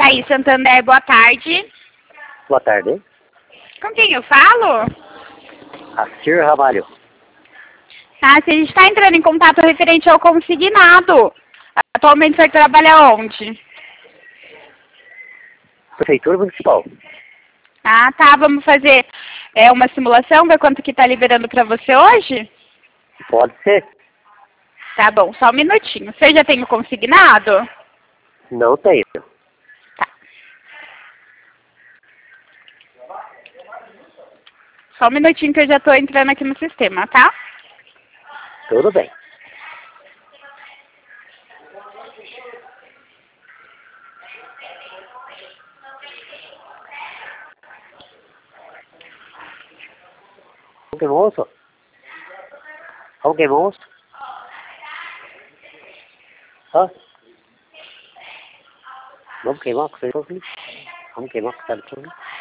Itaí Santander, boa tarde. Boa tarde. Com quem eu falo? Assir Ramalho. Ah, se a gente está entrando em contato referente ao consignado. Atualmente você trabalha onde? Prefeitura Municipal. Ah, tá. Vamos fazer uma simulação, ver quanto que está liberando para você hoje? Pode ser? Tá bom, só um minutinho. Você já tem o consignado? Não tenho. Tá. Só um minutinho que eu já estou entrando aqui no sistema, tá? Tudo bem. Không cái mố rồi. Không cái mố. Hả? Không cái móc rồi. Không cái móc rồi.